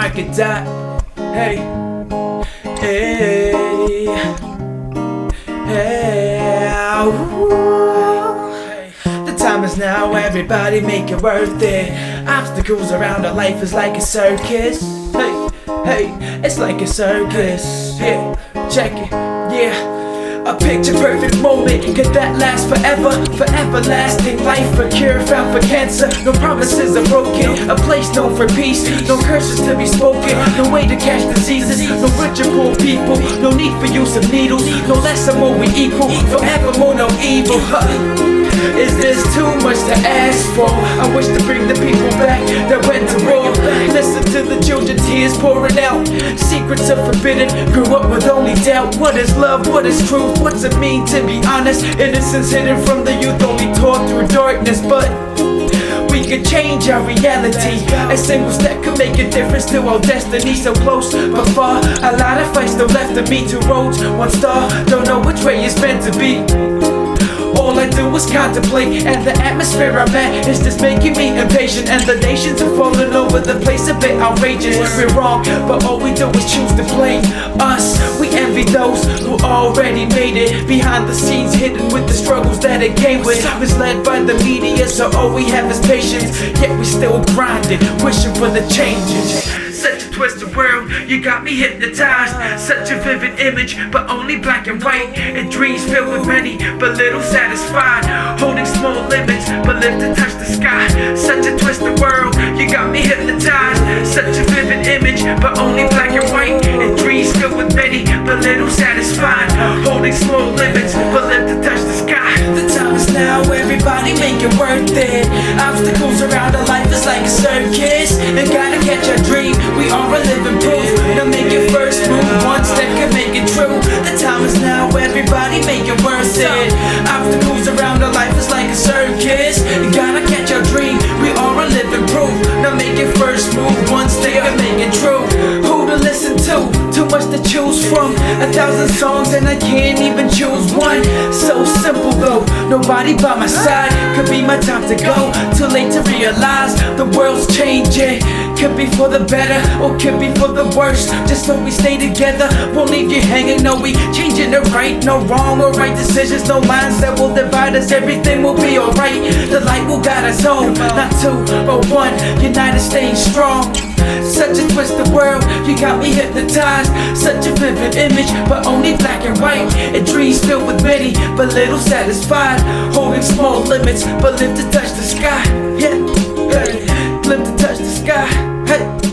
Mike and Dot. Hey, hey, hey, ooh. The time is now, everybody make it worth it. Obstacles around our life is like a circus. Hey, hey, it's like a circus. Yeah, check it, yeah. A picture perfect moment, could that last forever? For everlasting life, a cure found for cancer. No promises are broken, a place known for peace. No curses to be spoken, no way to catch diseases. No rich or poor people, no need for use of needles. No less or more, we equal, forevermore no evil. Is this too much to ask for? I wish to bring the people back that went to war. Listen to the children, tears pouring out. Secrets are forbidden, grew up with only doubt. What is love, what is truth, what's it mean to be honest? Innocence hidden from the youth, only taught through darkness. But we could change our reality. A single step could make a difference to our destiny. So close but far, a lot of fights still left of me. Two roads, one star, don't know which way it's meant to be. All I do is contemplate, and the atmosphere I'm at is just making me impatient. And the nations are falling over the place, a bit outrageous. We're wrong, but all we do is choose to blame us. We envy those who already made it, behind the scenes hidden with the struggles that it came with. Misled by the media, so all we have is patience. Yet we still grinding, wishing for the changes. Such a twisted world, you got me hypnotized. Such a vivid image, but only black and white. And dreams filled with many, but little satisfied. Holding small limits, but live to touch the sky. Such a twisted world, you got me hypnotized. Such a vivid image, but only black and white. And dreams filled with many, but little satisfied. Holding small limits, but live to touch the sky. The time is now, everybody make it worth it. Obstacles around our life is like a circus, and gotta catch our dream. We are a living proof. Now make your first move, one step can make it true. The time is now, everybody make it worth it. Obstacles around our life is like a circus. You gotta catch your dream. We are a living proof. Now make your first move, one step can make it true. Who to listen to? Too much to choose from. 1,000 songs and I can't even choose one. So simple though, nobody by my side. Could be my time to go, too late to realize the world's changing. Could be for the better, or could be for the worse. Just so we stay together, won't leave you hanging. No, we changing the right, no wrong or right decisions. No lines that will divide us, everything will be alright. The light will guide us home, not two, but one. United, staying strong. Such a twisted world, you got me hypnotized. Such a vivid image, but only black and white. And dreams filled with many, but little satisfied. Holding small limits, but live to touch the sky. Yeah, hey, live to touch the sky. Hey.